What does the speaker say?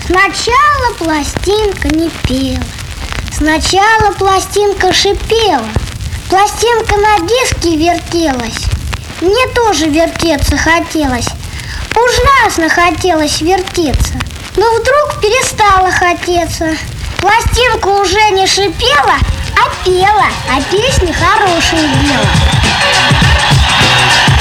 Сначала пластинка не пела, сначала пластинка шипела, пластинка на диске вертелась. Мне тоже вертеться хотелось, ужасно хотелось вертеться. Но вдруг перестало хотеться. Пластинка уже не шипела, а пела, а песня хорошее дело.